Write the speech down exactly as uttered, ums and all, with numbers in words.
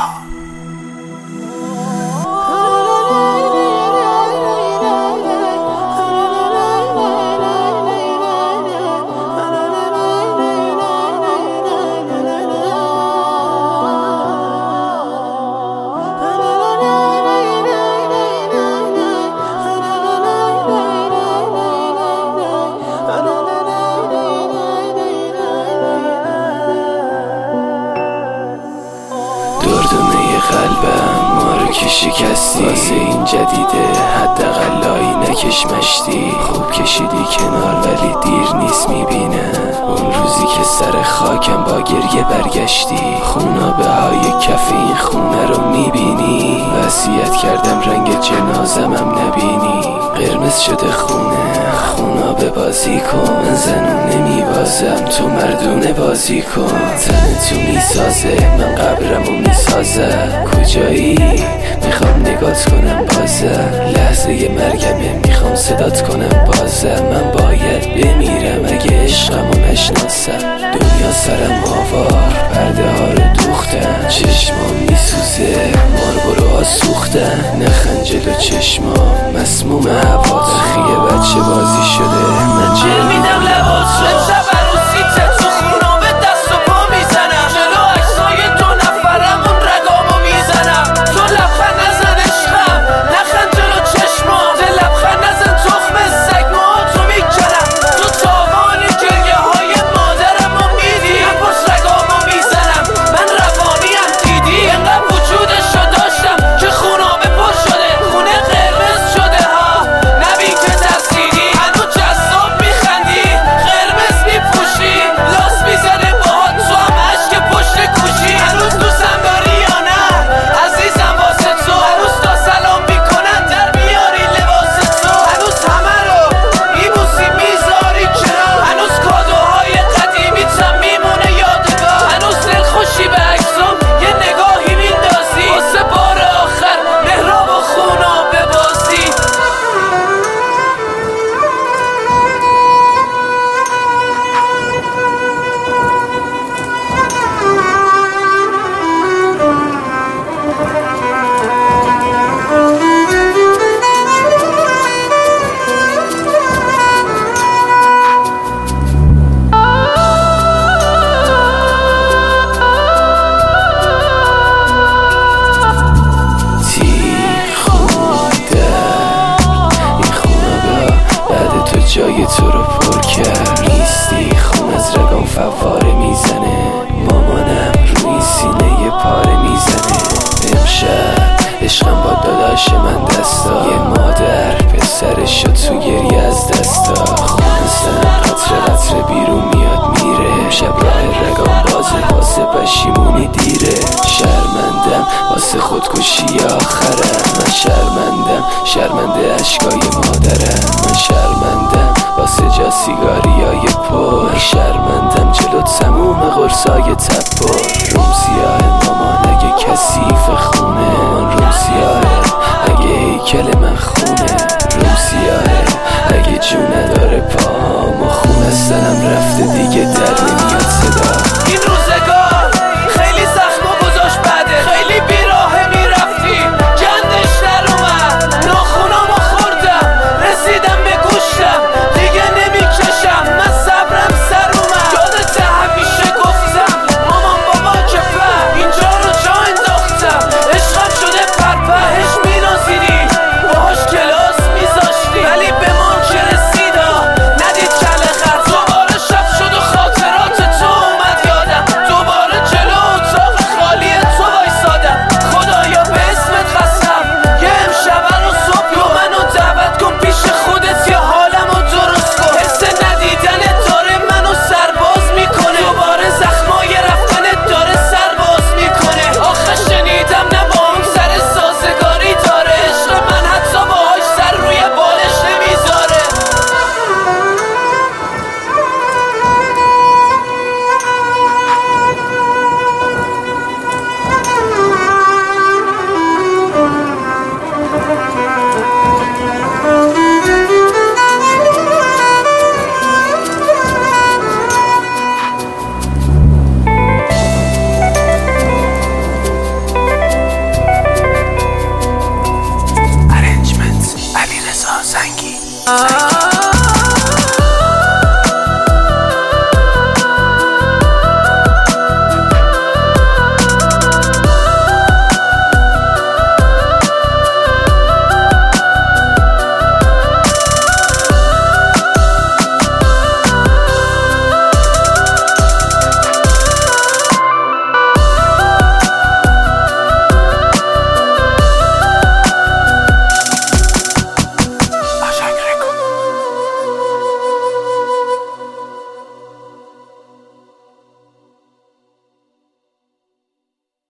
دردونه قلبم ما رو که شکستی، واسه این جدیده حداقل لایی نکش مشتی. خوب کشیدی کنار ولی دیر نیست میبینم، اون روزی که سر خاکم با گریه برگشتی. خونابه های کف این خونه رو میبینی، وصیت کردم رنگ جنازمم نبینی. قرمز شده خونه خونابه بازی کن، من زنونه میبازم تو مردونه بازی کن. تن تو میسازه من قبرمو میسازم، کجایی میخوام نگات کنم بازم. لحظه مرگمه میخوام صدات کنم بازم. من باید بمیرم اگه عشقمو نشناسم. دنیا سرم آوار پرده ها رو دوختن، چشمام میسوزه ماربرو ها سوختن. نخند جلو چشمام مسموم هوا، تخیه بچه بازی شده من جل میدم لباس رو. شب عروسیت تو خونابه دست و پا میزنم، جلو عکسای دو نفرمون رگامو میزنم. تو لبخند نزن عشقم نخند جلو چشمام، ده لبخند نزن تخم سگ موهاتو میکنم. تو تاوان گریه های مادرمو میدی، نپرس رگامو میزنم من روانیم دیدی. انقدر وجودشو داشتم که خونابه پر شده، خونه قرمز شده ها نبی که ترسیدی. هنو جذاب میخندی قرمز میپوشی، لاس میزنه باهات تو هم عشق پشت کوشی. هنوز دوستم داری یا نه عزیزم واسه تو، هنوز تا سلام میکنن در بیاری لباس تو. هنوز همه رو میبوسی میذاری کنار، هنوز کادوهای قدیمیت هم میمونه یادگار. هنوز دلخوشی به عکسام یه نگاهی میندازی، واسه بار آخر مهراب و خونابه بازی. جای تو رو پر کرد نیستی، خون از رگام فواره میزنه. مامانم روی سینه پاره میزنه. امشب عشقم با داداش من دستا، یه مادر پسرشو تو گریه از دستا. خون سنم قطره قطره بیرون میاد میره، امشب راه رگام بازه واسه پشیمونی دیره. شرمندم واسه خودکشی آخرم، من شرمندم شرمنده اشکای مادرم. من شرمندم واسه جا سیگاریای پر، من شرمندم جلو تموم قرصای تپر. روم سیاه مامان اگه کثیف خونه، مامان روم سیاه اگه هیکل من خونه. روم سیاه اگه جون نداره پام و خون از سرم رفته دیگه در نمیاد صدا.